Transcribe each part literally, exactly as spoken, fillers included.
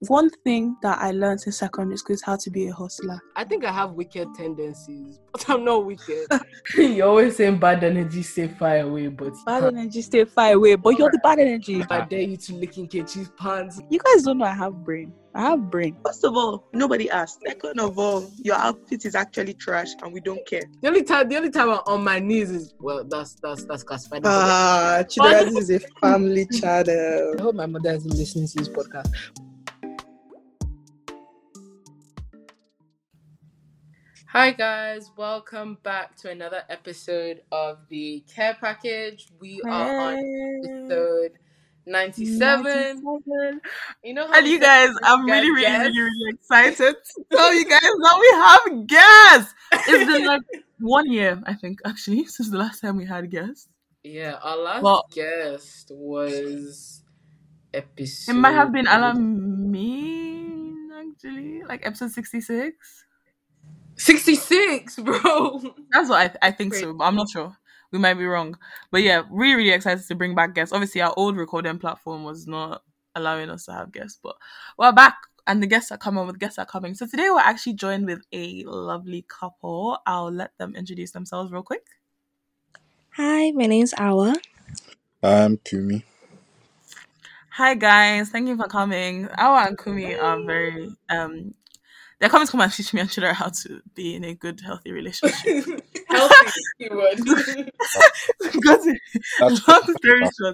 one thing that I learned in secondary school is how to be a hustler. I think I have wicked tendencies, but I'm not wicked. You're always saying bad energy stay far away, but Bad energy stay far away, but you're the bad energy. I dare you to lick in Kechi's pants. You guys don't know I have brain. I have brain. First of all, nobody asked. Second of all, your outfit is actually trash and we don't care. The only time, the only time I'm on my knees is well, that's that's that's classified. Ah, Chidera, this is a family channel. I hope my mother isn't listening to this podcast. Hi guys, welcome back to another episode of the Care Package. We are on episode ninety-seven. ninety-seven. You know how And we you said guys, we I'm get really, really, guests? really, really excited to tell you guys that we have guests. It's been like one year, I think, actually, since the last time we had guests. Yeah, our last Well- guest was episode. It might have been Alameen, actually, like episode sixty-six. sixty-six, bro. That's what I, th- I think Great. so, but I'm not sure. We might be wrong. But yeah, really, really excited to bring back guests. Obviously, our old recording platform was not allowing us to have guests, but we're back and the guests are coming with guests are coming. So today we're actually joined with a lovely couple. I'll let them introduce themselves real quick. Hi, my name's Awa. I'm Kumi. Hi guys, thank you for coming. Awa and Kumi are very um they're coming to come and teach me and Chidera how to be in a good, healthy relationship. Healthy keyword. Because That's long story short.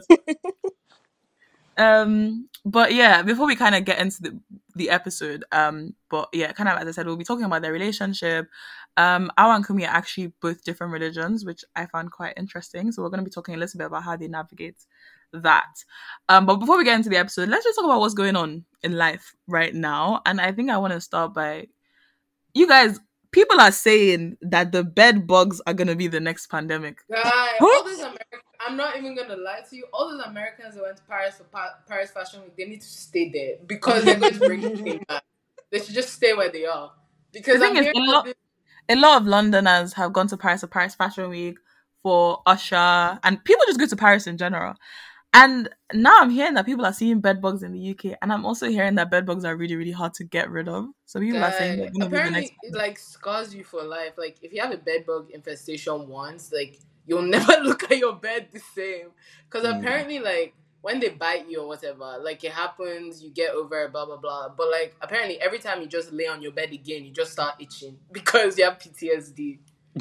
Um, but yeah, before we kind of get into the the episode, um, but yeah, kind of as I said, we'll be talking about their relationship. Um, Awa and Kumi are actually both different religions, which I found quite interesting. So we're going to be talking a little bit about how they navigate that. Um, but before we get into the episode, let's just talk about what's going on in life right now. And I think I want to start by you guys. People are saying that the bed bugs are going to be the next pandemic. Guy, all those Americans, I'm not even gonna lie to you. All those Americans that went to Paris for pa- Paris Fashion Week, they need to stay there because they're going to bring the thing back. They should just stay where they are. Because The thing I'm is, hearing a lot- that A lot of Londoners have gone to Paris for Paris Fashion Week, for Usher, and people just go to Paris in general. And now I'm hearing that people are seeing bed bugs in the U K, and I'm also hearing that bed bugs are really, really hard to get rid of. So people are saying they're Guy, going to be the apparently next. it like scars you for life. Like if you have a bed bug infestation once, like you'll never look at your bed the same. Because Mm. apparently, like when they bite you or whatever, like it happens, you get over it, blah blah blah. But like apparently, every time you just lay on your bed again, you just start itching because you have P T S D.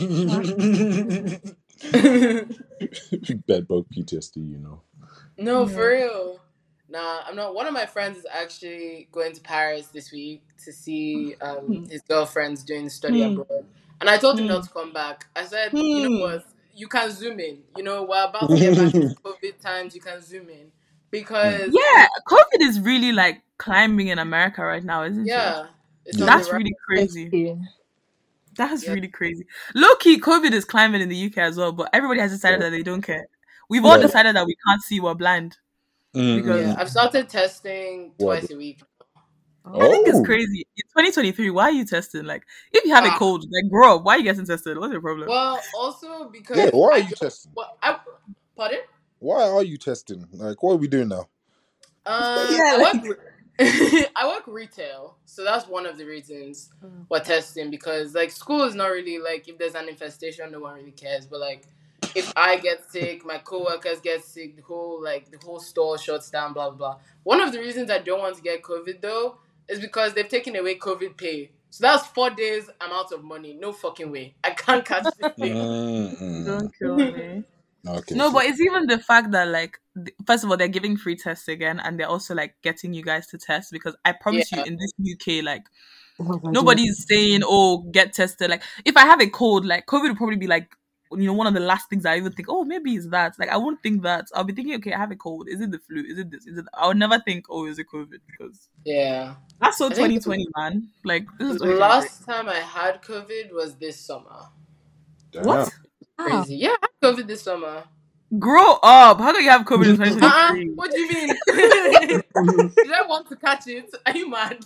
Bedbug P T S D, you know. No, Yeah. for real. Nah, I'm not. One of my friends is actually going to Paris this week to see um his girlfriend's doing study Hmm. abroad. And I told him Hmm. not to come back. I said, you know Hmm. what? You can zoom in. You know, we're about to get back to COVID times. You can zoom in. Because, Yeah, COVID is really like climbing in America right now, isn't it? yeah. It's on That's the rise. really crazy. Yeah. That's Yeah. really crazy. Low key, COVID is climbing in the U K as well, but everybody has decided that they don't care. We've all Yeah. decided that we can't see, we're blind. Mm, Because- Yeah, mm. I've started testing What? twice a week. I think it's Oh. crazy. In twenty twenty-three, why are you testing? Like, if you have a Ah. cold, like, grow up. Why are you getting tested? What's your problem? Well, also because Yeah, why are I you don't- testing? Well, I, pardon? Why are you testing? Like, what are we doing now? Um, Yeah, I like- work. re- I work retail, so that's one of the reasons we're testing because like school is not really like if there's an infestation, no one really cares. But like if I get sick, my coworkers get sick, the whole like the whole store shuts down, blah blah blah. One of the reasons I don't want to get COVID though is because they've taken away COVID pay. So that's four days I'm out of money. No fucking way. I can't catch this thing. Mm, mm. Don't kill me. Okay. No, so- but it's even the fact that, like, th- first of all, they're giving free tests again, and they're also, like, getting you guys to test because I promise Yeah. you, in this U K, like, Oh my God, nobody's saying, oh, get tested. Like, if I have a cold, like, COVID would probably be, like, you know, one of the last things I even think, oh, maybe it's that. Like, I won't think that. I'll be thinking, okay, I have a cold. Is it the flu? Is it this? Is it? I'll never think, oh, is it COVID? Because Yeah. that's so I think- twenty twenty, man. Like, this is The last time I had COVID was this summer. Damn. what? Wow. Crazy. Yeah, I had COVID this summer. Grow up. How do you have COVID in twenty Uh-uh. twenty-three? What do you mean? Did I want to catch it? Are you mad?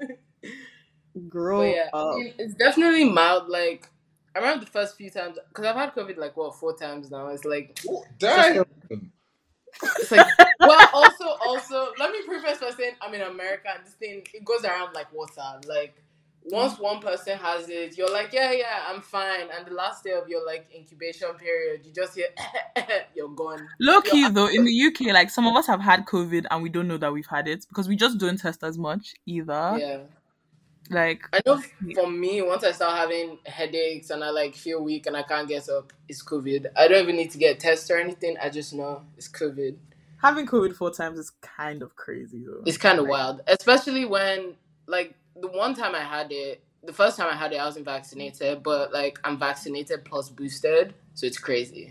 Grow But yeah, I up. mean, it's definitely mild. Like, I remember the first few times, because I've had COVID like, what, four times now. It's like, Oh, damn. It's like, well, also, also, let me preface by saying I'm in America and this thing, it goes around like water. Like, once one person has it, you're like, yeah, yeah, I'm fine. And the last day of your like incubation period, you just hear, you're gone. Low You're key though, in the U K, like some of us have had COVID and we don't know that we've had it because we just don't test as much either. Yeah. Like I know for me, once I start having headaches and I like feel weak and I can't get up, it's COVID. I don't even need to get a test or anything. I just know it's COVID. having COVID four times is kind of crazy though. It's kind of Like, wild, especially when like the one time I had it, the first time I had it, I wasn't vaccinated, but like I'm vaccinated plus boosted, so it's crazy.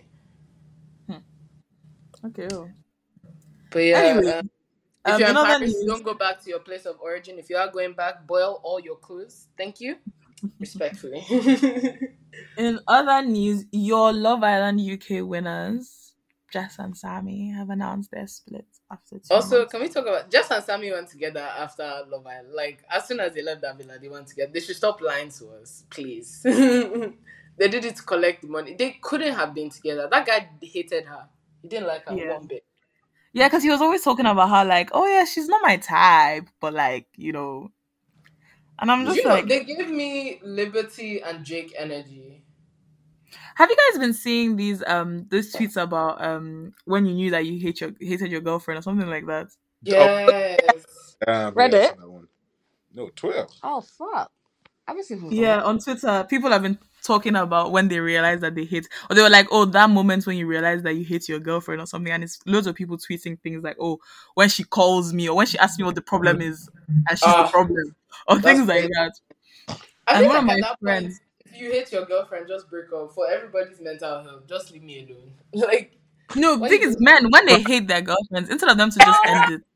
okay. oh. But yeah, Anyway, uh, if um, you're in in other Paris, news, don't go back to your place of origin. If you are going back, boil all your clothes. Thank you, respectfully. in other news, your Love Island U K winners, Jess and Sammy, have announced their split after two Also, months. can we talk about Jess and Sammy went together after Love Island? Like as soon as they left that villa, they went together. They should stop lying to us, please. They did it to collect the money. They couldn't have been together. That guy hated her. He didn't like her Yeah. one bit. Yeah, because he was always talking about how like, oh yeah, she's not my type, but like, you know, and I'm just You know, like, they give me Liberty and Jake energy. have you guys been seeing these um those tweets about um when you knew that you hate your hated your girlfriend or something like that? Yes. Um, Reddit? yeah, I saw that one. No, Twitter. Oh fuck! I haven't seen Yeah, on Twitter, people have been talking about when they realize that they hate, or they were like, oh, that moment when you realize that you hate your girlfriend or something, and it's loads of people tweeting things like, oh, when she calls me or when she asks me what the problem is, and she's the Ah, problem, or that's things like crazy. that. I And feel one of like my at that point, friends, if you hate your girlfriend, just break up. For everybody's mental health, just leave me alone. Like, no, the when thing you is, men, when they hate their girlfriends, instead of them to just end it,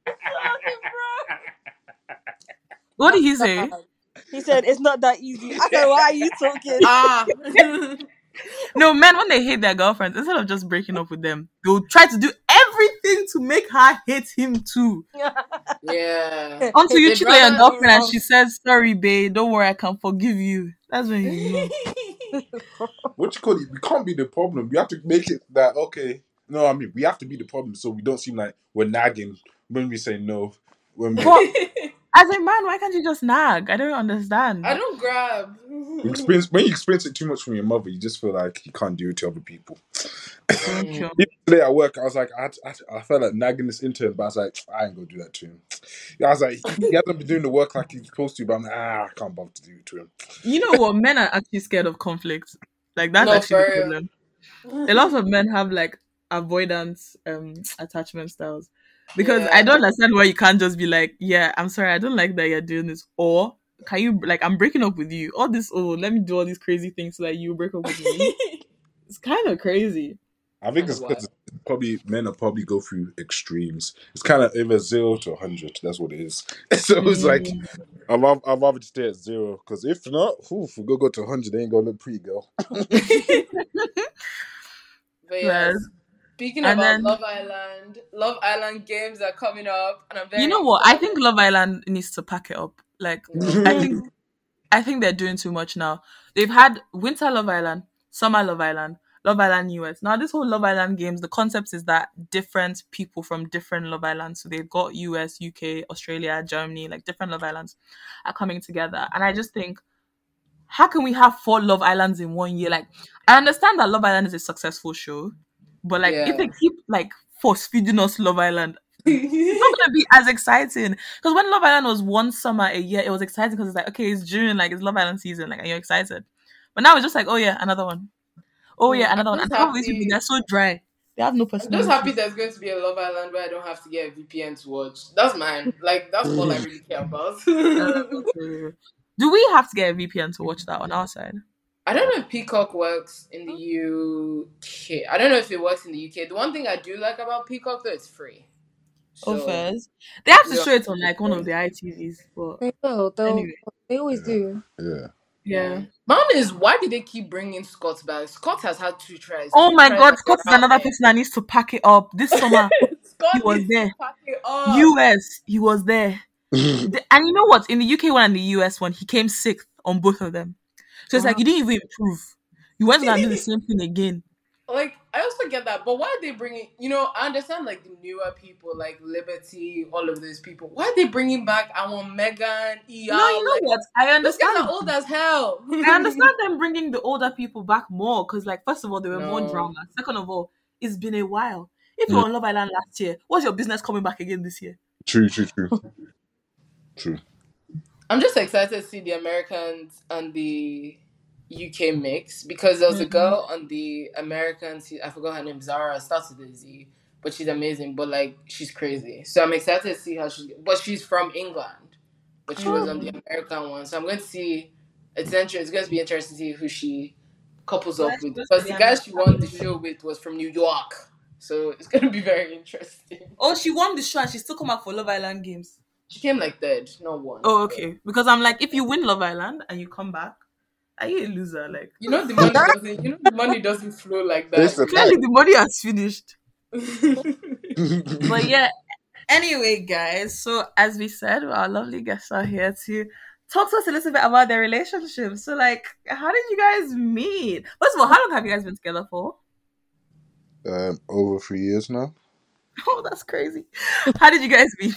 what did he say? He said it's not that easy. I said, why are you talking? ah, No, men, when they hate their girlfriends, instead of just breaking up with them, they'll try to do everything to make her hate him too. yeah. Until you They'd cheat on your rather- girlfriend and she says, sorry, babe, don't worry, I can forgive you. That's when you know. What you call it? We can't be the problem. We have to make it that okay. No, I mean we have to be the problem so we don't seem like we're nagging when we say no. When we, But as a man, why can't you just nag? I don't understand. I don't grab. you experience when you experience it too much from your mother, you just feel like you can't do it to other people. Thank you. Even today at work, I was like, I, I, I felt like nagging this intern, but I was like, I ain't gonna do that to him. Yeah, I was like, he hasn't been doing the work like he's supposed to, but I'm like, ah, I can't bother to do it to him. You know what? Men are actually scared of conflict. Like, that's No, actually the for real. problem. A lot of men have, like, avoidance um attachment styles. Because Yeah. I don't understand why you can't just be like, yeah, I'm sorry, I don't like that you're doing this. Or can you, like, I'm breaking up with you. All this, oh, let me do all these crazy things so that you break up with me. It's kind of crazy. I think That's it's because probably men are probably go through extremes. It's kind of either zero to a hundred. That's what it is. So it's like I'd rather, I'd rather stay at zero because if not, oof, if we go go to a hundred, they ain't gonna look pretty, girl. But yes. Yes. Speaking And about then- Love Island, Love Island games are coming up, and I'm very. You know what? I think Love Island needs to pack it up. Like, I think I think they're doing too much now. They've had Winter Love Island, Summer Love Island, Love Island U S. Now, this whole Love Island games, the concept is that different people from different Love Islands, so they've got U S, U K, Australia, Germany, like different Love Islands are coming together. And I just think, how can we have four Love Islands in one year? Like, I understand that Love Island is a successful show, but like, Yeah. if they keep like force feeding us Love Island, it's not gonna be as exciting. Because when Love Island was one summer a year, it was exciting because it's like, okay, it's June, like it's Love Island season, like, and you're excited. But now it's just like, oh yeah, another one. Oh yeah, I'm another one. just And half of these happy- people, they're so dry. They have no I'm just personality. happy there's going to be a Love Island where I don't have to get a V P N to watch. That's mine. Like, that's all I really care about. Do we have to get a V P N to watch that on our side? I don't know if Peacock works in the U K. I don't know if it works in the U K. The one thing I do like about Peacock, though, it's free. Oh, So, fairs. They have to Yeah. show it on like one of the I T Vs. But They will. They'll, anyway, They always do. Yeah. yeah. Mine is, why did they keep bringing Scott back? Scott has had two tries. Oh Two my tries God, to Scott get is out another there. person that needs to pack it up this summer. Scott He was needs to there. pack it up. U S, he was there. The- and you know what? In the U K one and the U S one, he came sixth on both of them. So it's like you didn't even improve. You went to go and do the same thing again. Like, I also get that, but why are they bringing? You know, I understand like the newer people, like Liberty, all of those people. Why are they bringing back our Megan, E R? No, you know like, what? I those guys understand. are old as hell. I understand them bringing the older people back more because, like, first of all, there were more No. drama. Second of all, it's been a while. If you Mm. were on Love Island last year, what's your business coming back again this year? True, true, true. True. I'm just excited to see the Americans and the U K mix because there was a Mhm. girl on the American. se- I forgot her name. Zara starts with a Z, but she's amazing. But like, she's crazy. So I'm excited to see how she. But she's from England, but she was on the American one. So I'm going to see. It's inter- It's going to be interesting to see who she couples Well, up she with goes because to the the guy she won the American show with was from New York. So it's going to be very interesting. Oh, she won the show and she still come back for Love Island games. She came like third, not one. Oh, okay. Because I'm like, if you win Love Island and you come back, are you a loser? Like, You know the money doesn't. You know the money doesn't flow like It's that. a clearly the money has finished. You But yeah, anyway, guys, so as we said, our lovely guests are here to talk to us a little bit about their relationship. So, like, how did you guys meet? First of all, how long have you guys been together for? um, over three years now. Oh, that's crazy. How did you guys meet?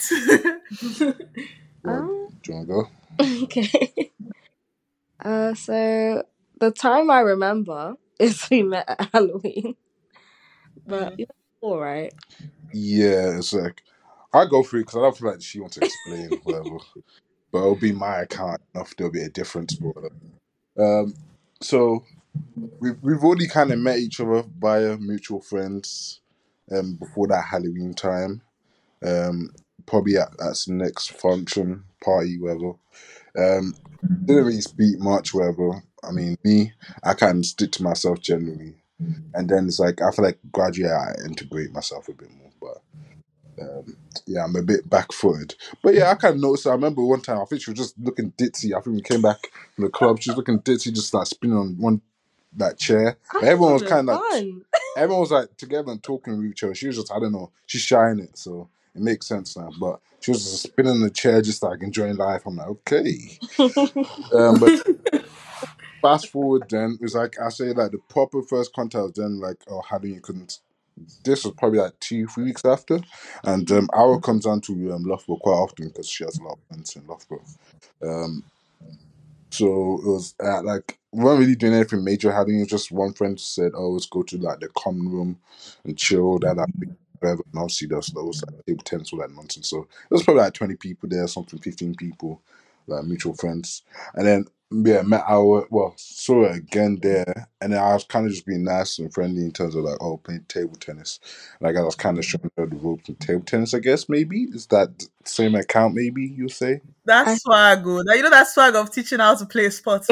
Well, Um, do you want to go? okay. Uh, so the time I remember is we met at Halloween, but Mm. you were all right. Yeah, it's like I go through it because I don't feel like she wants to explain whatever, but it'll be my account enough. There'll be a difference, but um, so we've we've already kind of met each other via mutual friends, um, before that Halloween time, um, probably at that's the next function party, whatever. Um, didn't really speak much, whatever. I mean, me, I kind of stick to myself generally, and then it's like I feel like gradually I integrate myself a bit more, but. Um, yeah, I'm a bit back footed. But yeah, I kind of noticed. I remember one time, I think she was just looking ditzy. I think we came back from the club. She was looking ditzy, just like spinning on one that chair. I But everyone was thought it kind of like, fun. everyone was like together and talking with each other. She was just, I don't know, she's shying it, so it makes sense now. But she was just spinning on the chair, just like enjoying life. I'm like, okay. Um, but fast forward, then it was like I say, like the proper first contact was then like, oh, how do you couldn't. This was probably like two, three weeks after, and um, Ara comes down to um, Loughborough quite often because she has a lot of friends in Loughborough. Um, so it was uh, like we weren't really doing anything major. Having just one friend said, "Oh, let's go to like the common room and chill." That like whatever. And obviously there was, there was like table tennis, all that nonsense. So there was probably like twenty people there, something, fifteen people, like mutual friends, and then yeah, met our well, saw her again there, and then I was kind of just being nice and friendly in terms of like, oh, playing table tennis. Like I was kind of showing her the ropes in table tennis. I guess maybe is that the same account? Maybe you say. That's I- swag, good. You know that swag of teaching how to play sports.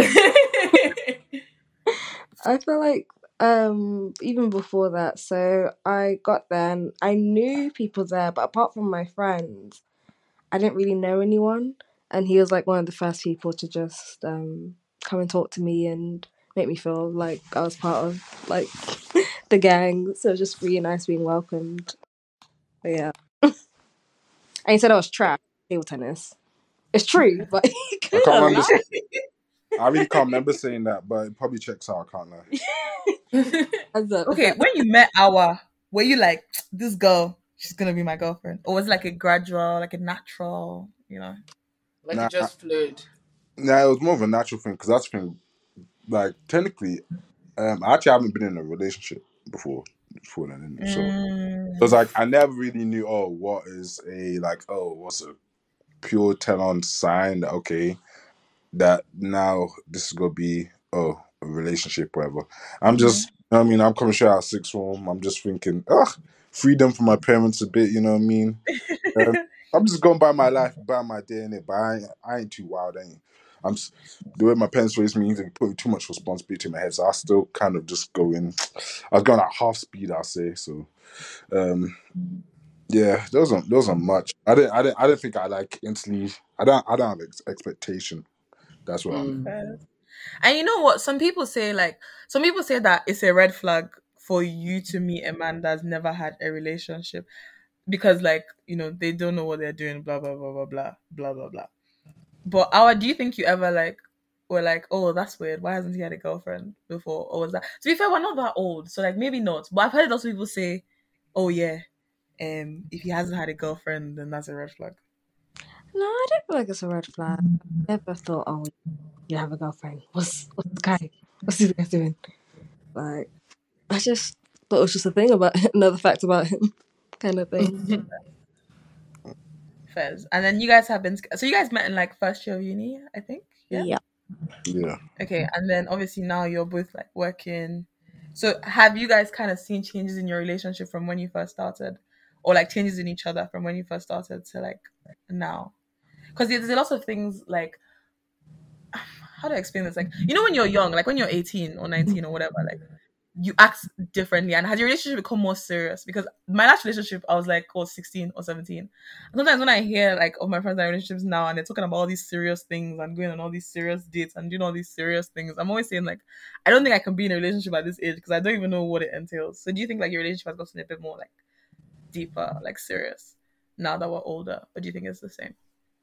I feel like um even before that, so I got there and I knew people there, but apart from my friends, I didn't really know anyone. And he was like one of the first people to just um come and talk to me and make me feel like I was part of like the gang. So it was just really nice being welcomed. But yeah. And he said I was trash at table tennis. It's true, but he I couldn't can't lie. remember. I really can't remember saying that, but it probably checks out. I can't lie. As a- Okay, when you met Awa, were you like, this girl, she's gonna be my girlfriend? Or was it like a gradual, like a natural, you know? like Nah, it just flowed. nah, it was more of a natural thing because that's the thing. Like technically, um, I actually haven't been in a relationship before. Before then, so Mm. it was like I never really knew. Oh, what is a like? Oh, what's a pure tell on sign that okay, that now this is gonna be oh a relationship, whatever. I'm just, you know what I mean, I'm coming straight out of sixth form. I'm just thinking, ugh, freedom from my parents a bit. You know what I mean? Um, I'm just going by my life, by my day in it, but I ain't, I ain't too wild, ain't. I'm s- the way my parents raised me, they put too much responsibility in my head, so I still kind of just go in. I was going at half speed, I say. So, um, yeah, there wasn't there wasn't much. I didn't I didn't I didn't think I like instantly. I don't I don't have ex- expectation. That's what I'm. Mm. And you know what? Some people say like some people say that it's a red flag for you to meet a man that's never had a relationship because like, you know, they don't know what they're doing, blah blah blah blah blah blah blah blah. But Awa, do you think you ever like were like, oh, that's weird. Why hasn't he had a girlfriend before? Or was that? To be fair, we're not that old, so like maybe not. But I've heard lots of people say, oh yeah, um, if he hasn't had a girlfriend, then that's a red flag. No, I don't feel like it's a red flag. I never thought, oh, you have a girlfriend. What's what's the guy? What's this guy doing? Like, I just thought it was just a thing about another fact about him, kind of thing. Fez. And then you guys have been so you guys met in like first year of uni, I think. Yeah. Yeah. Yeah. Okay, and then obviously now you're both like working. So have you guys kind of seen changes in your relationship from when you first started, or like changes in each other from when you first started to like now? Because there's a lot of things like, how do I explain this? Like, you know, when you're young, like when you're eighteen or nineteen or whatever, like you act differently. And has your relationship become more serious? Because my last relationship, I was like, oh, sixteen or seventeen. And sometimes when I hear like of my friends and relationships now and they're talking about all these serious things and going on all these serious dates and doing all these serious things, I'm always saying like, I don't think I can be in a relationship at this age because I don't even know what it entails. So do you think like your relationship has gotten a bit more like deeper, like serious now that we're older? Or do you think it's the same?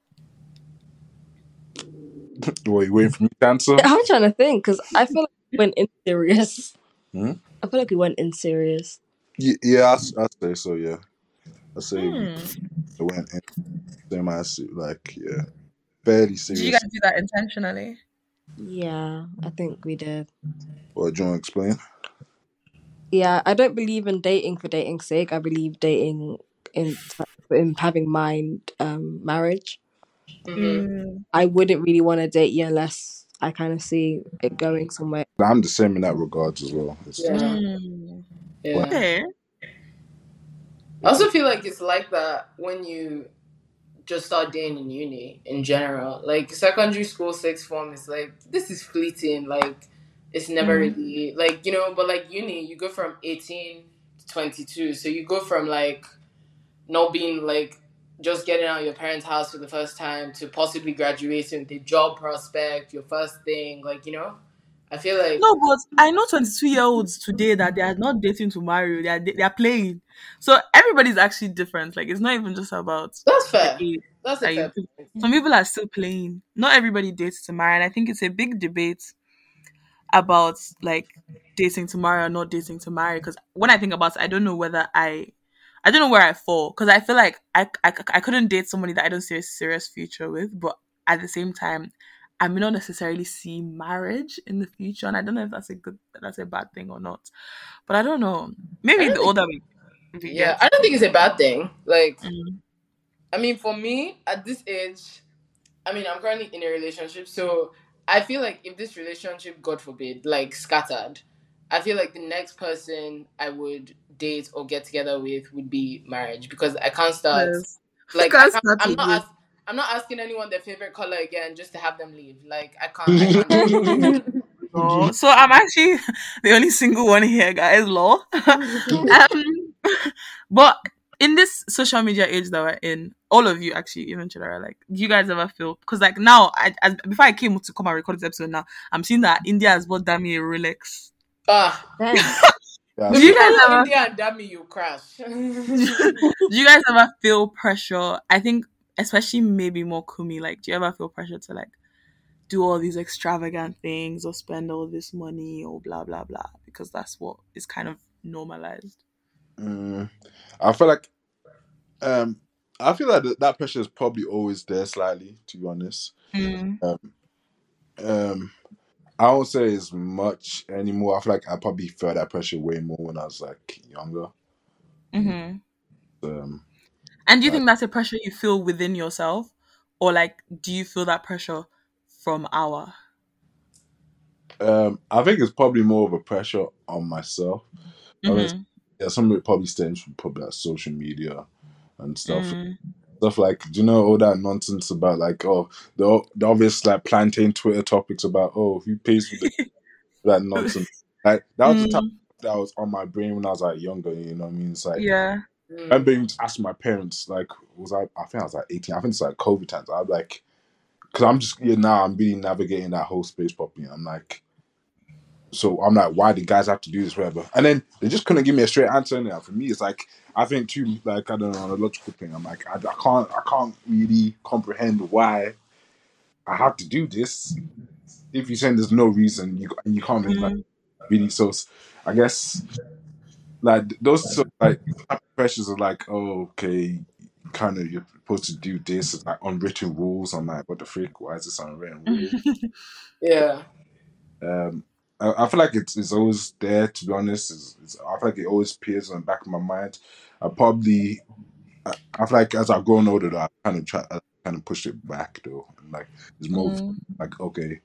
Wait, you waiting for me to answer? I'm trying to think because I feel like we went in serious. Hmm? I feel like we went in serious. Yeah, yeah I, I say so. Yeah, I say Hmm. it went in same as like yeah, fairly serious. Did you guys do that intentionally? Yeah, I think we did. What do you want to explain? Yeah, I don't believe in dating for dating's sake. I believe dating in in having mind um marriage. Mm-hmm. I wouldn't really want to date you unless I kind of see it going somewhere. I'm the same in that regards as well. It's Yeah. Mm. Yeah. Okay. I also feel like it's like that when you just start dating in uni in general. Like secondary school, sixth form is like, this is fleeting. Like it's never Mm. really like, you know, but like uni, you go from eighteen to twenty-two. So you go from like not being like just getting out of your parents' house for the first time to possibly graduating with a job prospect, your first thing, like, you know? I feel like No, but I know twenty-two year olds today that they are not dating to marry. They are they are playing. So everybody's actually different. Like it's not even just about that's the fair. age That's that a you fair do. point. Some people are still playing. Not everybody dates to marry, and I think it's a big debate about like dating to marry or not dating to marry. Because when I think about it, I don't know whether I, I don't know where I fall. Because I feel like I, I I couldn't date somebody that I don't see a serious future with, but at the same time, I may not necessarily see marriage in the future, and I don't know if that's a good, that's a bad thing or not. But I don't know. Maybe I don't the think- older we, we Yeah, get. I don't think it's a bad thing. Like, Mm. I mean, for me, at this age, I mean, I'm currently in a relationship, so I feel like if this relationship, God forbid, like scattered, I feel like the next person I would date or get together with would be marriage because I can't start. Yes. Like, Can't I can't, start I'm not. again. Ask, I'm not asking anyone their favorite color again just to have them leave. Like, I can't. I can't. No. So I'm actually the only single one here, guys. Law. um, but in this social media age that we're in, all of you actually, even Chidera, like, do you guys ever feel? Because like now, I as, before I came to come and record this episode, now I'm seeing that India has bought Dami a Rolex. Ah, Damn. Yeah, Do you so- guys follow ever? India and Dami, you crash. Do you guys ever feel pressure? I think, especially maybe more Kumi. Like, do you ever feel pressure to like do all these extravagant things or spend all this money or blah blah blah because that's what is kind of normalized? Mm, I feel like um I feel like that, that pressure is probably always there slightly, to be honest. Mm. Um I won't say it's much anymore. I feel like I probably felt that pressure way more when I was like younger. hmm Um And do you Like- think that's a pressure you feel within yourself, or like do you feel that pressure from our? um I think it's probably more of a pressure on myself. I mean, Mhm. yeah, some of it probably stems from probably like social media and stuff. Mm. Stuff like, do you know all that nonsense about like, oh, the the obvious like plantain Twitter topics about, oh, who pays for the, that nonsense? Like that was the Mm. type of stuff that was on my brain when I was like younger. You know what I mean? It's like Yeah. I remember even asking my parents, like, was I? I think I was like eighteen. I think it's like COVID times. I'm like, because I'm just yeah now I'm really navigating that whole space properly. I'm like, so I'm like, why do guys have to do this, whatever? And then they just couldn't give me a straight answer. And for me, it's like I think too, like I don't know, on a logical thing. I'm like, I, I can't, I can't really comprehend why I have to do this. if you're saying there's no reason, you you can't really like Mm. really. So I guess like those sort of, like type of pressures are like, oh, okay, kind of you're supposed to do this. It's like unwritten rules. I'm like, what the freak? Why is this unwritten rule? Yeah. Um, I, I feel like it's it's always there. To be honest, it's, it's, I feel like it always appears on the back of my mind. I probably I, I feel like as I've grown older, though, I kind of try, I kind of push it back though. And, like it's more of, Mm. like okay,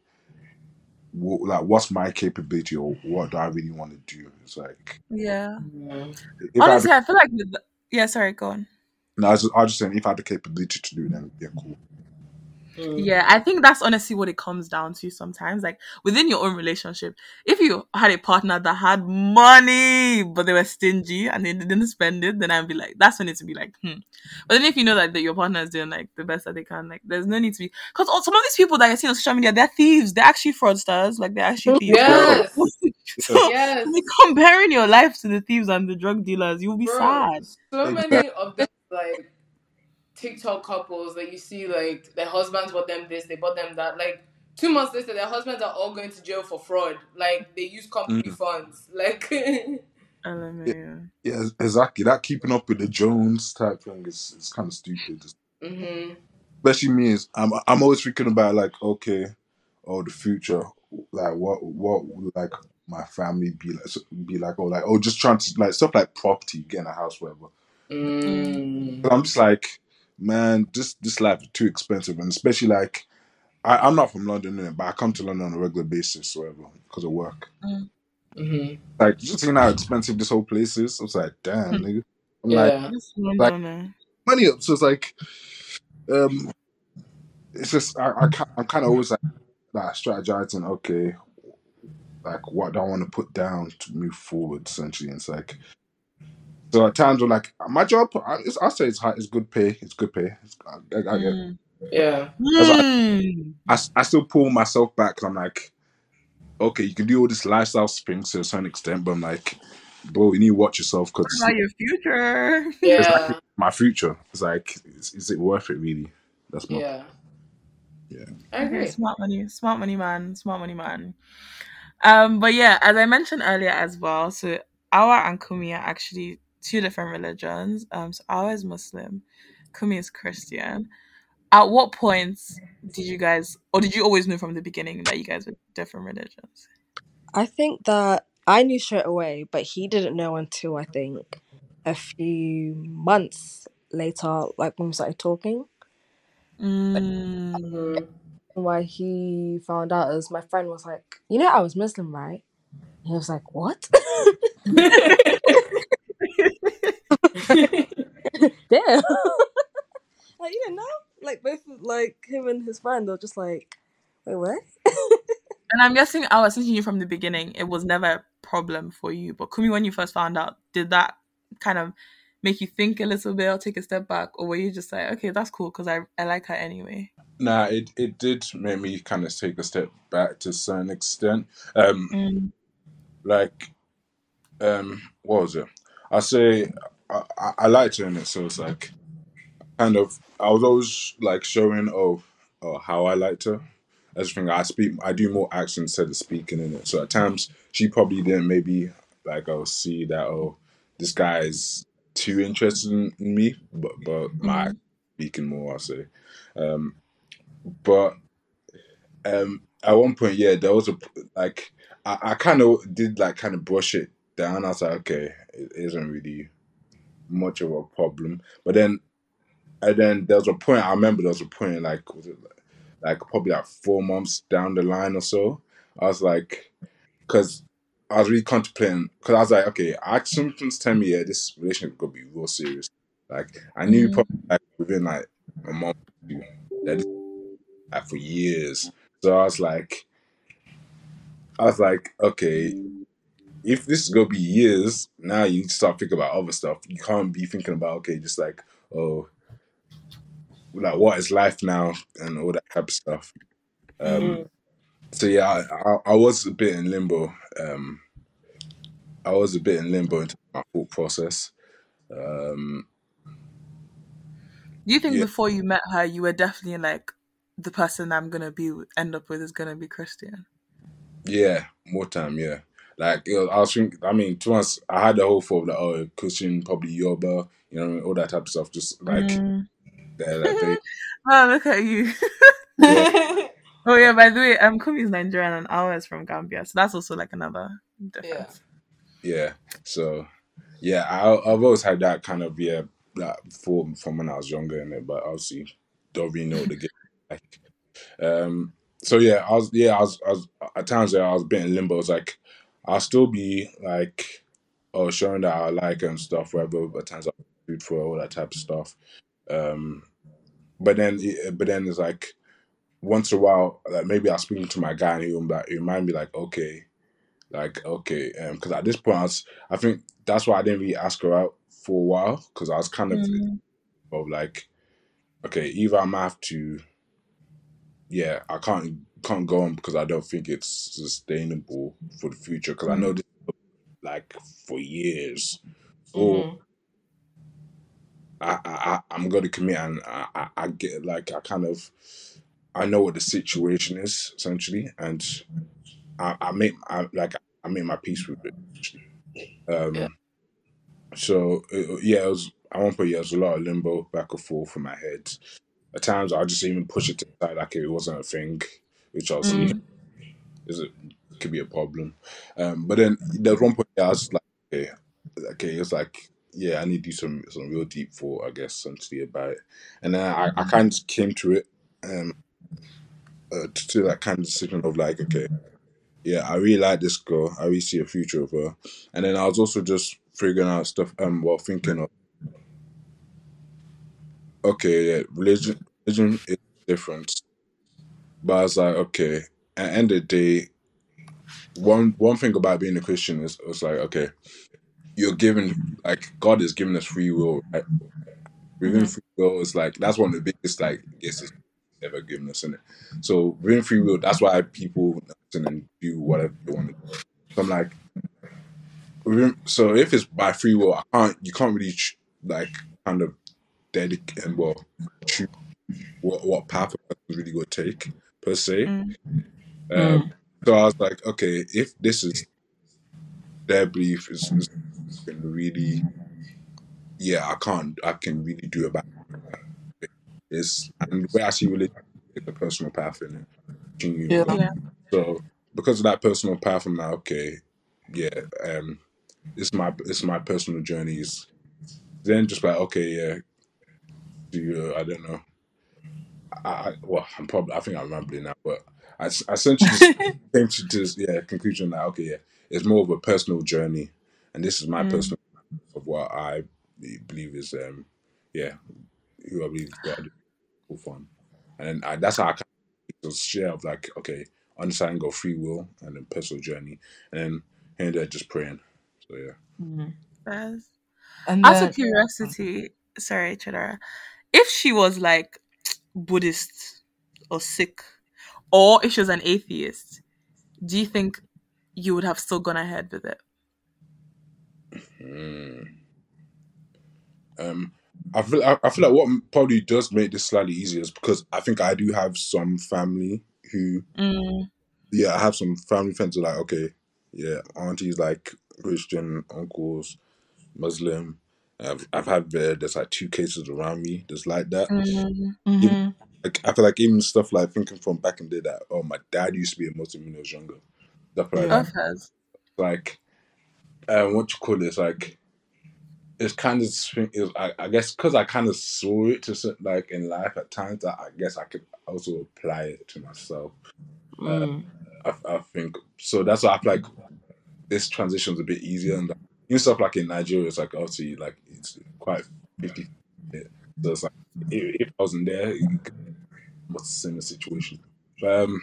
wh- like what's my capability or what do I really want to do? It's like Yeah. Mm. if I had Honestly, the, I feel like with the, yeah. Sorry, go on. no, I was, I was just saying if I had the capability to do it, then yeah, cool. Mm. Yeah, I think that's honestly what it comes down to sometimes. Like within your own relationship, if you had a partner that had money but they were stingy and they didn't spend it, then I'd be like, that's when it to be like, hmm. But then if you know that, that your partner is doing like the best that they can, like there's no need to be because some of these people that I see on social media, they're thieves. They're actually fraudsters. Like they're actually thieves. Yeah, Yes. So yeah, Yes. when you're comparing your life to the thieves and the drug dealers, you'll be Bro, sad. so exactly. many of them like TikTok couples that you see like their husbands bought them this, they bought them that. Like two months later, their husbands are all going to jail for fraud. Like they use company Mm. funds. Like L M A, Yeah, yeah. yeah, exactly. That keeping up with the Jones type thing is is kind of stupid. hmm Especially me is I'm I'm always thinking about like okay, oh the future, like what what would like my family be like so- be like or like oh just trying to like stuff like property, getting a house, whatever. Mm. mm. But I'm just like, man, this this life is too expensive, and especially like I, I'm not from London, innit, but I come to London on a regular basis, whatever, because of work. Mm. hmm Like just seeing how expensive this whole place is, I was like, damn, Hmm. nigga. I'm like, Yeah. This like Londoner. money up. So it's like, um, it's just I, I ca- I'm kind of always like like strategizing. Okay, like what do I want to put down to move forward? Essentially, and it's like so at times I'm like my job. I, it's, I say it's high, it's good pay, it's good pay. It's, I, I, I get. Mm. Yeah. That's why Mm. I, I, I still pull myself back. 'Cause I'm like, okay, you can do all this lifestyle things to a certain extent, but I'm like, bro, you need to watch yourself because What it's, about your future? it's like Yeah. my future. It's like, is, is it worth it really? That's my Yeah. yeah. I Okay, agree. smart money, smart money man, smart money man. Um, but yeah, as I mentioned earlier as well, so Awa and Kumi are actually two different religions. Um, so Awa is Muslim, Kumi is Christian. At what points did you guys, or did you always know from the beginning that you guys were different religions? I think that I knew straight away, but he didn't know until I think a few months later, like when we started talking. Mm. Mhm. Why he found out is my friend was like, you know, I was Muslim, right? And he was like, what? Damn. Like, you didn't know? Like, both, like, him and his friend, they're just like, wait, what? And I'm guessing I was thinking you from the beginning, it was never a problem for you. But Kumi, when you first found out, did that kind of make you think a little bit or take a step back? Or were you just like, okay, that's cool because I, I like her anyway? Nah, it, it did make me kind of take a step back to a certain extent. Um, Mm. like, um, what was it? I say I, I, I liked her in it, so it's like kind of I was always like showing oh, oh how I liked her. I just think I speak I do more action instead of speaking in it. So at times she probably didn't maybe like I'll see that oh this guy is too interested in, in me, but but my Mm. speaking more I'll say. Um, but um, at one point yeah there was a like I, I kind of did like kind of brush it down. I was like okay it isn't really much of a problem, but then and then there was a point I remember there was a point like was it like, like probably like four months down the line or so. I was like, because I was really contemplating, because I was like, okay, I something's telling me yeah, this relationship could be real serious. Like I knew Mm. probably like within like a month or two that this like for years. So I was like, I was like, okay, if this is gonna be years, now you need to start thinking about other stuff. You can't be thinking about okay, just like oh, like what is life now and all that type of stuff. Um, Mm. so yeah, I, I, I was a bit in limbo. Um, I was a bit in limbo into my thought process. Um, Do you think yeah, before you met her, you were definitely like the person I'm gonna be end up with is gonna be Christian. Yeah, more time. Yeah, like you know, I was thinking. I mean, to us, I had the whole thought that oh, Christian probably Yoruba, you know, all that type of stuff. Just like Mm. they're like very Oh, look at you. yeah, Oh yeah, by the way, um Kumi is Nigerian and Awa is from Gambia, so that's also like another difference. yeah. So yeah, I, I've always had that kind of yeah that thought from when I was younger in it, but obviously don't really know what the game is like. Um, so yeah, I was yeah, I was, I was at times there I was a bit in limbo. It's like I'll still be like oh showing that I like her and stuff, whatever. But at times I'll shoot for all that type of stuff. Um, but then it- but then it's like once in a while, like maybe I'll speak to my guy and he'll be like, he might be like okay, like okay, because at this point I was, I think that's why I didn't really ask her out for a while because I was kind of Mm. of like okay, either I might have to. Yeah, I can't can't go on because I don't think it's sustainable for the future because I know this like for years, or Mhm. I, I I- I'm gonna commit and I, I I get like I kind of I know what the situation is essentially and I I make I like I make my peace with it. Um, Yeah. so uh, yeah, it was at one point yeah, it was a lot of limbo back and forth in my head. At times I just even push it to the side like it wasn't a thing, which I'll see Mm. is it could be a problem. Um, but then there was one point I was like, okay, okay, it's like, yeah, I need to do some some real deep thought, I guess, essentially about it. And then I, I kind of came to it, um, uh, to, to that kind of decision of like, okay, yeah, I really like this girl. I really see a future of her. And then I was also just figuring out stuff. Um, well, thinking of, okay, yeah, religion, religion is different. But I was like, okay, at the end of the day, one one thing about being a Christian is it's like, okay, you're given like God has given us free will, right? Within Mhm. free will is like that's one of the biggest like gifts ever given us in it. So within free will, that's why people listen and do whatever they want to do. So I'm like, within, so if it's by free will, I can't you can't really ch- like kind of dedicate and well choose what what path a person's really going to take per se. Mm. Um, so I was like, okay, if this is their belief is, is really yeah, I can't I can really do about it. It's and the way I see religion is a personal path in it between you and Yeah. God. Yeah. So because of that personal path, I'm like, okay, yeah, um, it's my it's my personal journeys. Then just like, okay, yeah, do you, I don't know. I, I well, I'm probably I think I'm rambling now, but I, I essentially just came to this yeah conclusion that okay, yeah, it's more of a personal journey, and this is my Mm. personal of what I believe is um yeah who I believe is God for fun, and I, that's how I kind of share of like okay understanding of free will and then personal journey, and then here and there just praying. So yeah. Yes. And Out of then curiosity, sorry, Chidera, if she was like Buddhist or Sikh, or if she was an atheist, do you think you would have still gone ahead with it? Mm. Um, I feel I, I feel like what probably does make this slightly easier is because I think I do have some family who Mm. yeah I have some family friends who are like okay yeah aunties like Christian uncles Muslim. I've I've had uh, there's like two cases around me that's like that. Mm. Even Mhm. like I feel like even stuff like thinking from back in the day that oh my dad used to be a Muslim when he was younger. Stuff like Yeah. that. Of hers. Like um, what you call it? It's like it's kind of swing- it was, I, I guess because I kind of saw it to cer- like in life at times that I guess I could also apply it to myself. Uh, Mm. I, I think so. That's why I feel like this transition's a bit easier and like, even stuff like in Nigeria, it's like obviously like it's quite fifty. So it's like if, if I wasn't there, it could be much similar situation. But um,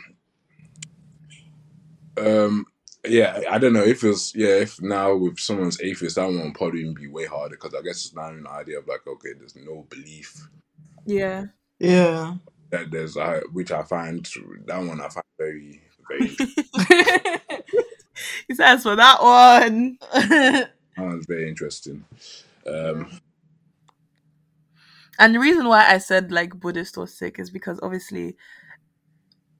um, yeah, I don't know if it's yeah if now with someone's atheist, that one would probably even be way harder because I guess it's now an idea of like okay, there's no belief Yeah. Yeah. that there's uh, which I find that one I find very very interesting. He says for that one. That one's very interesting. Um, And the reason why I said like Buddhist or Sikh is because obviously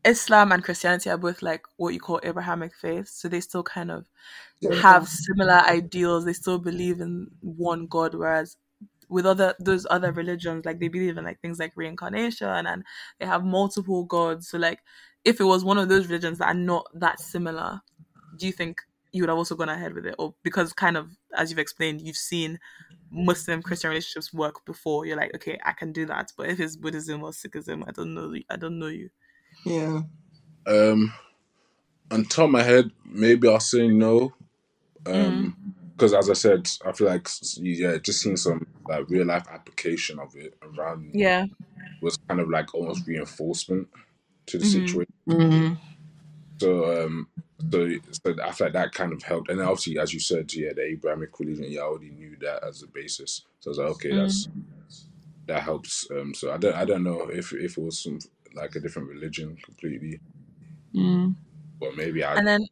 Islam and Christianity are both like what you call Abrahamic faiths, so they still kind of Yeah. have similar ideals. They still believe in one God, whereas with other those other religions, like they believe in like things like reincarnation and they have multiple gods. So like if it was one of those religions that are not that similar, do you think you would have also gone ahead with it? Or because kind of as you've explained, you've seen Muslim Christian relationships work before, you're like, okay, I can do that. But if it's Buddhism or Sikhism, I don't know I don't know you. Yeah. Um, on top of my head, maybe I'll say no. Um, because as I said, I feel like s- yeah, just seeing some like real life application of it around me Yeah. was kind of like almost reinforcement to the Mhm. situation. Mm-hmm. So um, so so I feel like that kind of helped. And then obviously, as you said, yeah, the Abrahamic religion, yeah, I already knew that as a basis. So I was like, okay, that's that helps. Um, so I don't I don't know if if it was some like a different religion completely, Mm. or maybe I. And then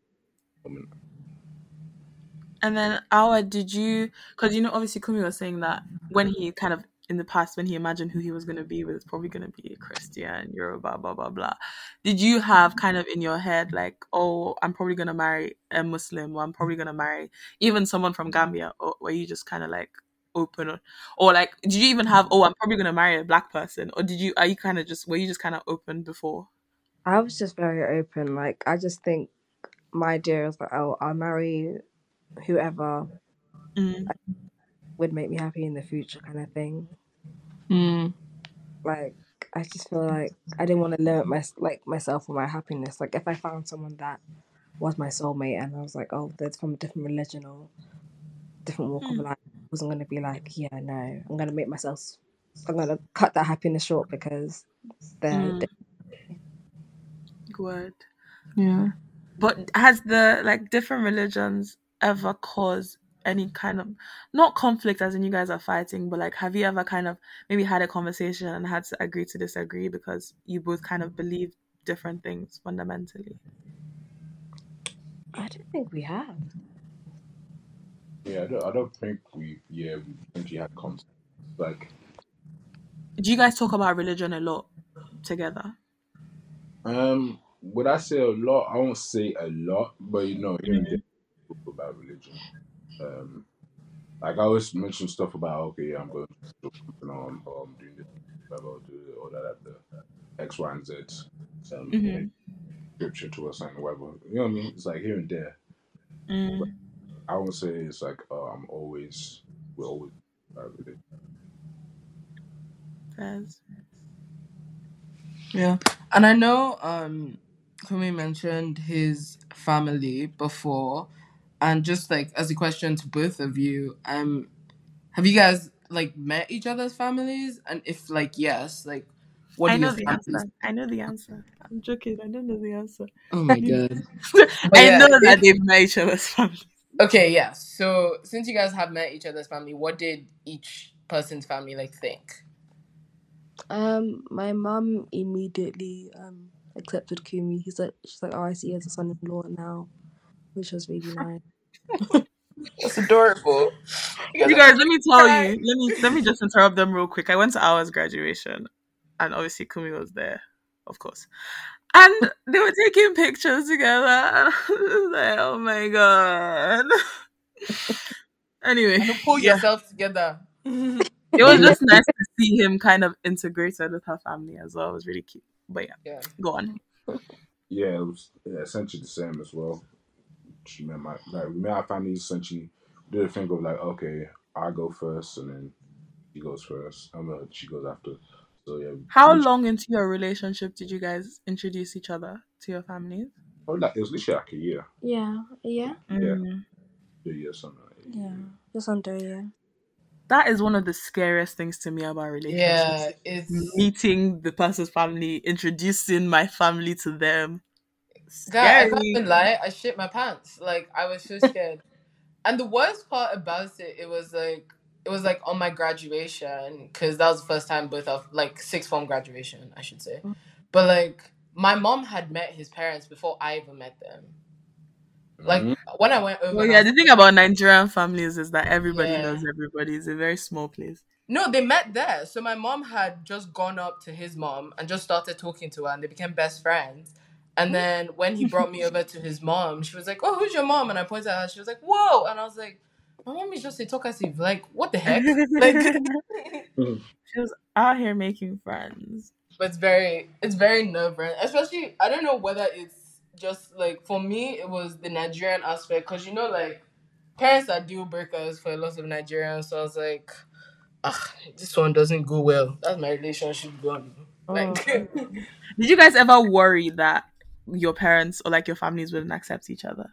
And then, Awa, did you? Because you know, obviously, Kumi was saying that when he kind of in the past, when he imagined who he was going to be with, it's probably going to be a Christian, Yoruba, blah blah blah. Did you have kind of in your head like, oh, I'm probably going to marry a Muslim, or I'm probably going to marry even someone from Gambia, or were you just kind of like open, or, or like, did you even have, oh, I'm probably going to marry a black person, or did you? Are you kind of just were you just kind of open before? I was just very open. Like, I just think my idea was like, oh, I'll marry whoever Mm. would make me happy in the future, kind of thing. Mm. Like, I just feel like I didn't want to limit my like myself or my happiness. Like, if I found someone that was my soulmate and I was like, oh, they're from a different religion or different walk of life, I wasn't gonna be like, yeah, no, I'm gonna make myself, I'm gonna cut that happiness short because they're. Mm. Good. Yeah. But has the like different religions ever caused any kind of not conflict as in you guys are fighting, but like have you ever kind of maybe had a conversation and had to agree to disagree because you both kind of believe different things fundamentally? I don't think we have. Yeah, I don't. I don't think we. Yeah, we potentially had contact. Like, Do you guys talk about religion a lot together? um, would I say a lot? I won't say a lot, but you know, here and there, we talk about religion. Um, like I always mention stuff about okay, I'm going to something on, or I'm doing this, whatever, I'll do it, or that, that, the X, Y, and Z. Um, Mm-hmm. scripture to us and whatever. You know what I mean? It's like here and there. But Mm. I won't say it's like uh, I'm always. We're always about religion. Yes. Yeah. And I know um Kumi mentioned his family before, and just like as a question to both of you, um have you guys like met each other's families? And if like yes, like what I do your know the families? answer. I know the answer. I'm joking. I don't know the answer. Oh my god. I yeah, know that if- they've met each other's family. Okay, yeah. So since you guys have met each other's family, what did each person's family like think? Um, my mum immediately um accepted Kumi. He's like, she's like, oh, I see you as a son-in-law now, which was really nice. That's adorable. You guys, let me tell you. Let me let me just interrupt them real quick. I went to ours graduation, and obviously Kumi was there, of course. And they were taking pictures together. And I was like, oh my god. Anyway, Pull yeah. yourself together. It was just nice to see him kind of integrated with her family as well. It was really cute. But yeah, Yeah. go on. Yeah, it was yeah, essentially the same as well. She met my like we met our families essentially. Did a thing of like okay, I go first and then she goes first. I'm uh, she goes after. So yeah. How literally- long into your relationship did you guys introduce each other to your families? Oh, like it was literally like a year. Yeah, yeah, Yeah, Mm. a year something. Like that. yeah, just under a year. That is one of the scariest things to me about relationships. Yeah, it's Meeting the person's family, introducing my family to them. God, I Scary. can't even lie, I shit my pants. Like I was so scared. And the worst part about it, it was like it was like on my graduation, because that was the first time both of like sixth form graduation, I should say. But like my mom had met his parents before I even met them. Like Mhm. when I went over, Well, and I yeah, was the thing about Nigerian families is that everybody Yeah. knows everybody. It's a very small place. No, they met there. So my mom had just gone up to his mom and just started talking to her, and they became best friends. And then when he brought me over to his mom, she was like, "Oh, who's your mom?" And I pointed at her. She was like, "Whoa!" And I was like, "My mom is just a talkative. Like, what the heck?" Like, She was out here making friends. but it's very, it's very nerve wracking. Especially, I don't know whether it's just like for me, it was the Nigerian aspect because you know, like parents are deal breakers for a lot of Nigerians. So I was like, ah, this one doesn't go well. That's my relationship gone. Like, Did you guys ever worry that your parents or like your families wouldn't accept each other?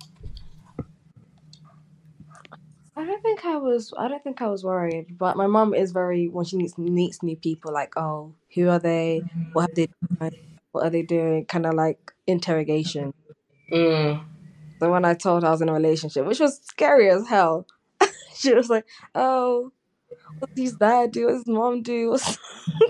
I don't think I was. I don't think I was worried. But my mum is very when she meets meets new people. Like, oh, who are they? What have they done? What are they doing? Kind of like interrogation. mm. So when I told her I was in a relationship, which was scary as hell, she was like, "Oh, what does his dad do? What does his mom do?" What's...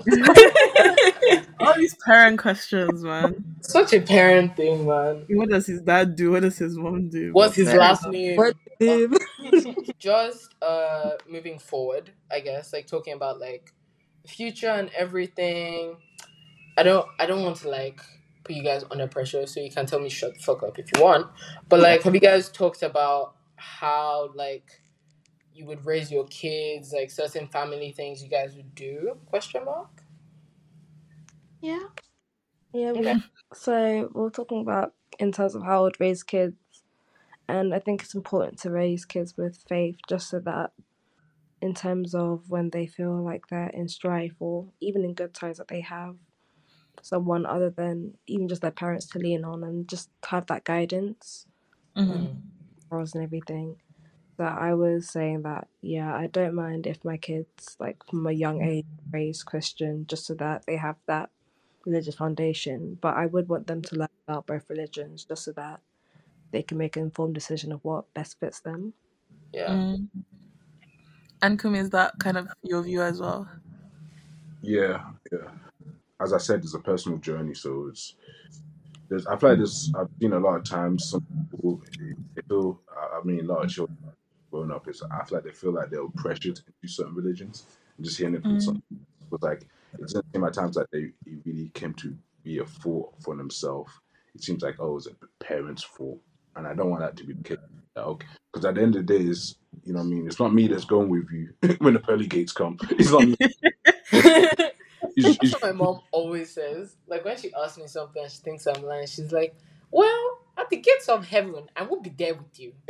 All these parent questions, man. Such a parent thing, man. What does his dad do? What does his mom do? What's his Fair last enough. name? What did- Just uh moving forward, I guess, like talking about like future and everything. I don't I don't want to like put you guys under pressure, so you can tell me shut the fuck up if you want. But like, have you guys talked about how like you would raise your kids, like certain family things you guys would do? Question mark. Yeah. Yeah. we- Okay. So we're talking about in terms of how I'd raise kids, and I think it's important to raise kids with faith, just so that in terms of when they feel like they're in strife or even in good times that they have someone other than even just their parents to lean on and just have that guidance Mhm. for us and everything. So I was saying that, yeah, I don't mind if my kids, like from a young age, raised Christian, just so that they have that religious foundation. But I would want them to learn about both religions, just so that they can make an informed decision of what best fits them. Yeah. Mm. And Kumi, is that kind of your view as well? Yeah, yeah. As I said, it's a personal journey, so it's there's. I feel like this. I've seen a lot of times some people they feel. I I mean, a lot of children growing up is. I feel like they feel like they were pressured into certain religions, and just hearing it from some. Mm. But like, it doesn't seem at times like they it really came to be a fault for themselves. It seems like oh, it's a parent's fault, and I don't want that to be the case. Like, okay, because at the end of the day, is you know what I mean. It's not me that's going with you when the pearly gates come. It's not me. It's, That's it's, what my mom always says. Like when she asks me something and she thinks I'm lying, she's like, "Well, at the gates of heaven, I will be there with you."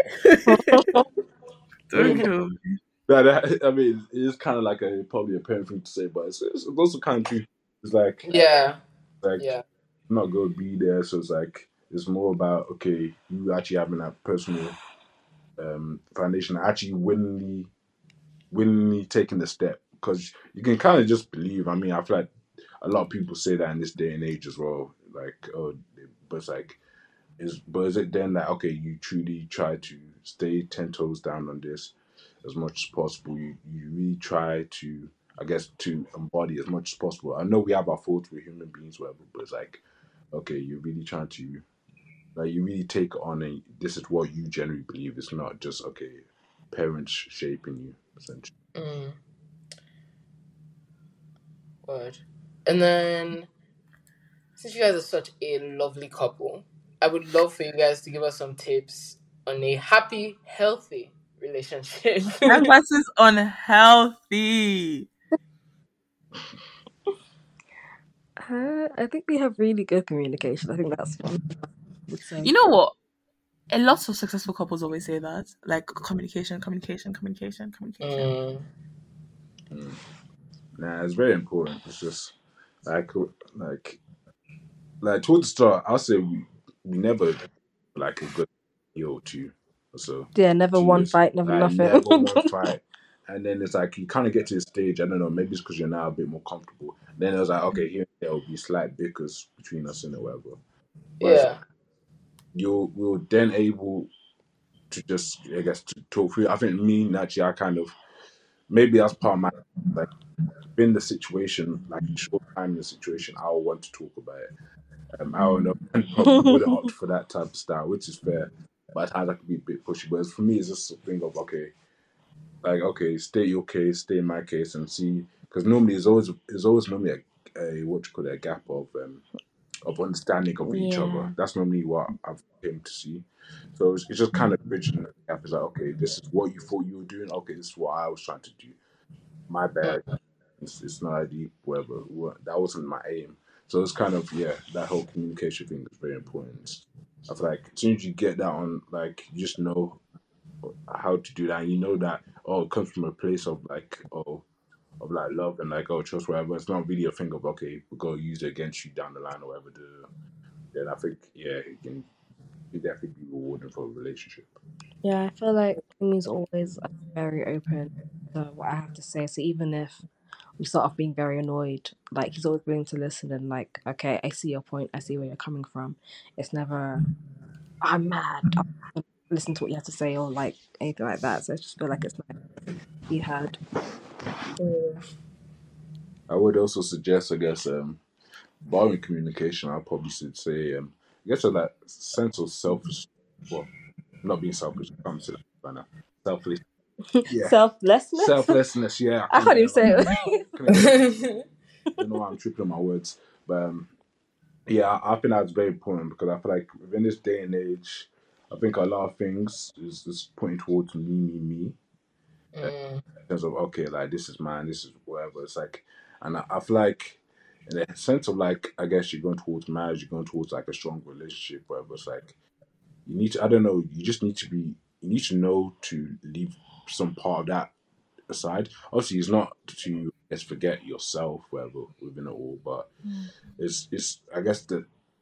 Don't kill me. Yeah, that, I mean, it is kind of like a probably a parent thing to say, but it's, it's also kind of true. It's like, Yeah, like yeah, I'm not going to be there, so it's like it's more about okay, you actually having that personal um, foundation, actually willingly, willingly taking the step, because you can kind of just believe. I mean, I feel like a lot of people say that in this day and age as well. Like, oh, but it's like, is but is it then that okay, you truly try to stay ten toes down on this as much as possible. You you really try to, I guess, to embody as much as possible. I know we have our faults, we're human beings, whatever, but it's like, okay, you're really trying to, like, you really take it on, and this is what you generally believe. It's not just okay, parents shaping you essentially. mm, word. And then, since you guys are such a lovely couple, I would love for you guys to give us some tips on a happy, healthy relationship. Emphasis on healthy. Uh, I think we have really good communication. I think that's one I would say. You know what? A lot of successful couples always say that, like communication, communication, communication, communication. Mm, Mm. Nah, it's very important. It's just like like like towards the start, I'll say we we never like a good year or two or so. Yeah, never Two one years. fight, never Like nothing. never one fight. And then it's like you kind of get to the stage, I don't know, maybe it's because you're now a bit more comfortable. Then it was like, okay, here there will be slight bickers between us and whatever. But it's like yeah. you're we're then able to just I guess to talk through. I think me naturally I kind of maybe that's part of my like in the situation, like short time in the situation, I'll want to talk about it. Um, I don't know, and probably wouldn't opt for that type of style, which is fair. But at times I can be a bit pushy. But for me, it's just a thing of okay, like okay, state your case, stay in my case, and see. Because normally it's always it's always normally a, a what you call it, a gap of um of understanding of each Yeah. other. That's normally what I've came to see. So it's, it's just kind of bridging the gap. It's like, okay, this is what you thought you were doing. Okay, this is what I was trying to do. My bad. It's, it's not that deep, whatever. What- That wasn't my aim. So it's kind of, yeah, that whole communication thing is very important. I feel like as soon as you get that on, like, you just know how to do that. And you know that, oh, it comes from a place of, like, oh, of, like, love and, like, oh, trust, whatever. It's not really a thing of, okay, we're going to use it against you down the line or whatever. duh, duh. Then I think, yeah, it can, it definitely be rewarding for a relationship. Yeah, I feel like Kimmy's always uh, very open to what I have to say. So even if we start off being very annoyed, like he's always willing to listen and like, okay, I see your point. I see where you're coming from. It's never, I'm mad. I'm gonna listen to what you have to say or like anything like that. So I just feel like it's nice to be heard. Yeah. I would also suggest, I guess, um, barring communication, I probably should say, um, I guess, a that sense of selfish, well, not being selfish, I can't say that right now. Selfless, yeah, Selflessness. selflessness, yeah. I couldn't can't even get it say right. it. Couldn't get it right. I don't know why I'm tripping on my words, but um, yeah, I, I think that's very important because I feel like within this day and age, I think a lot of things is just pointing towards me, me, me. Mm. In terms of okay, like this is mine, this is whatever. It's like, and I, I feel like in a sense of like, I guess you're going towards marriage, you're going towards like a strong relationship, whatever. It's like you need to, I don't know, you just need to be, you need to know to leave some part of that aside. Obviously, it's not to let's forget yourself, whatever within it all, but it's it's I guess that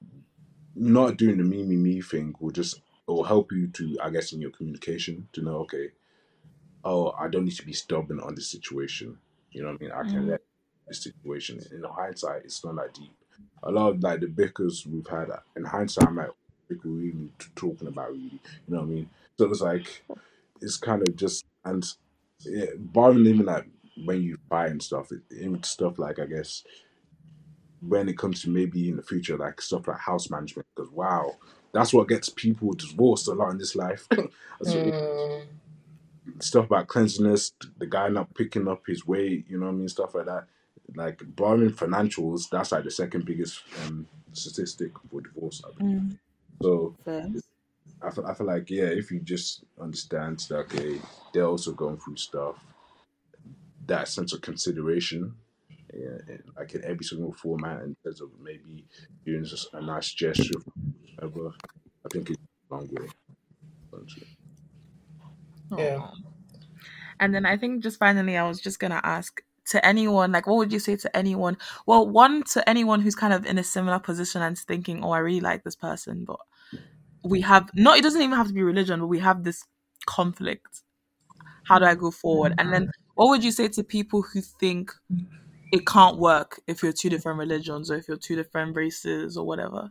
not doing the me me me thing will just it will help you to I guess in your communication to know okay oh, I don't need to be stubborn on this situation. You know what I mean? I can let this situation. In hindsight, it's not that deep. A lot of like the bickers we've had in hindsight, I'm like, what are we really t- talking about? Really, you know what I mean? So it's like it's kind of just and yeah, barring even like when you fight and stuff, it, even stuff like I guess when it comes to maybe in the future, like stuff like house management, because wow, that's what gets people divorced a lot in this life. So, Mm. stuff about cleanliness, the guy not picking up his weight, you know what I mean, stuff like that. Like borrowing financials, that's like the second biggest um, statistic for divorce. I believe. Mm. So Fair. I feel, I feel like yeah, if you just understand that okay, they're also going through stuff, that sense of consideration, yeah, in, like in every single format, in terms of maybe doing just a nice gesture, for whatever, I think it's a long way. Honestly. Yeah. Aw. And then I think just finally, I was just gonna ask to anyone, like, what would you say to anyone? Well, one to anyone who's kind of in a similar position and thinking, oh, I really like this person, but we have not. It doesn't even have to be religion, but we have this conflict. How do I go forward? And then, what would you say to people who think it can't work if you're two different religions or if you're two different races or whatever?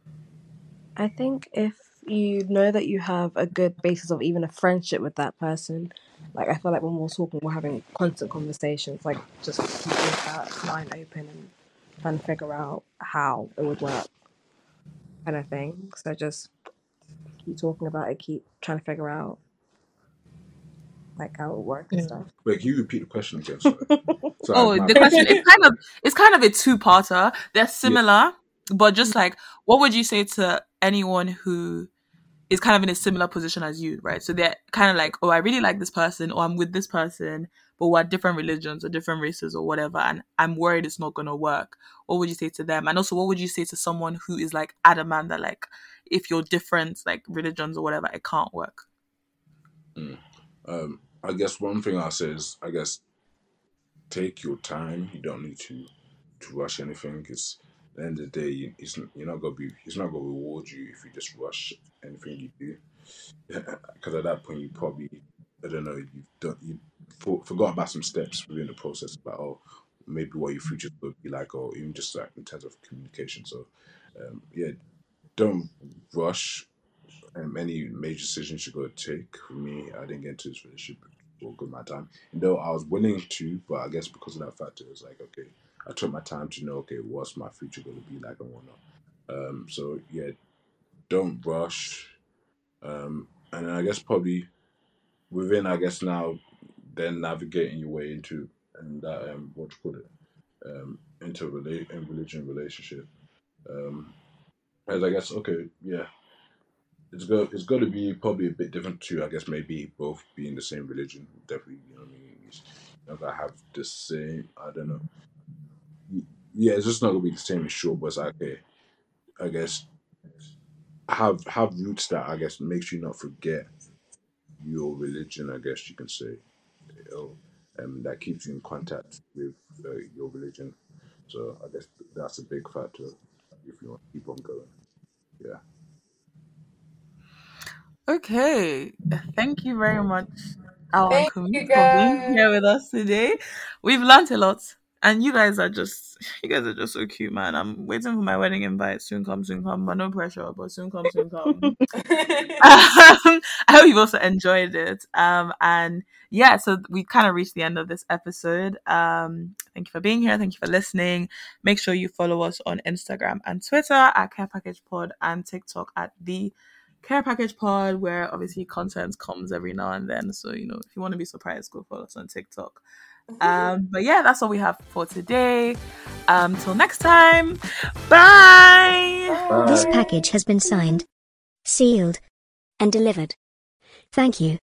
I think if you know that you have a good basis of even a friendship with that person, like I feel like when we're talking, we're having constant conversations, like just keeping that line open and trying to figure out how it would work, kind of thing. So just keep talking about it, keep trying to figure out like how it would work and stuff. Wait, can you repeat the question again? Sorry. Sorry, Oh, my the bad. question it's kind of it's kind of a two-parter. They're similar, but just like what would you say to anyone who is kind of in a similar position as you, right? So they're kind of like, oh, I really like this person, or I'm with this person, but we're different religions or different races or whatever, and I'm worried it's not gonna work. What would you say to them? And also, what would you say to someone who is like adamant that like, if you're different, like religions or whatever, it can't work? Mm. Um, I guess one thing I'll say is, I guess, take your time. You don't need to to rush anything. Because at the end of the day, you, it's, you're not gonna be. It's not gonna reward you if you just rush anything you do. Because at that point, you probably, I don't know, you've done, you for, forgot about some steps within the process. About oh, maybe what your future would be like, or even just like in terms of communication. So, um, yeah, don't rush um, any major decisions you're going to take. For me, I didn't get into this relationship for a good amount of time. And though I was willing to, but I guess because of that factor, it was like, okay, I took my time to know, okay, what's my future going to be like and whatnot. Um, so, yeah, don't rush. Um, and I guess probably within, I guess now, then navigating your way into, and that, um, what you call it, um, into a rela- in religion relationship. Um, As I guess, okay, yeah, it's go it's got to be probably a bit different too. I guess maybe both being the same religion, definitely. You know what I mean? It's not gonna have the same. I don't know. Y- Yeah, it's just not gonna be the same as sure, but it's like, okay, I guess have have roots that I guess makes you not forget your religion. I guess you can say, oh, um, that keeps you in contact with uh, your religion. So I guess that's a big factor if you want to keep on going. Yeah. Okay. Thank you very much, Al and Thank Kumi, you for being guys. here with us today. We've learned a lot. And you guys are just you guys are just so cute, man. I'm waiting for my wedding invite. Soon come, soon come, but no pressure, but soon come, soon come. Um, I hope you've also enjoyed it. Um, and yeah, so we kind of reached the end of this episode. Um, thank you for being here. Thank you for listening. Make sure you follow us on Instagram and Twitter at Care Package Pod and TikTok at the Care Package Pod, where obviously content comes every now and then. So, you know, if you want to be surprised, go follow us on TikTok. Um, but yeah, that's all we have for today. Um, till next time. Bye. This Bye. package has been signed, sealed, and delivered. Thank you.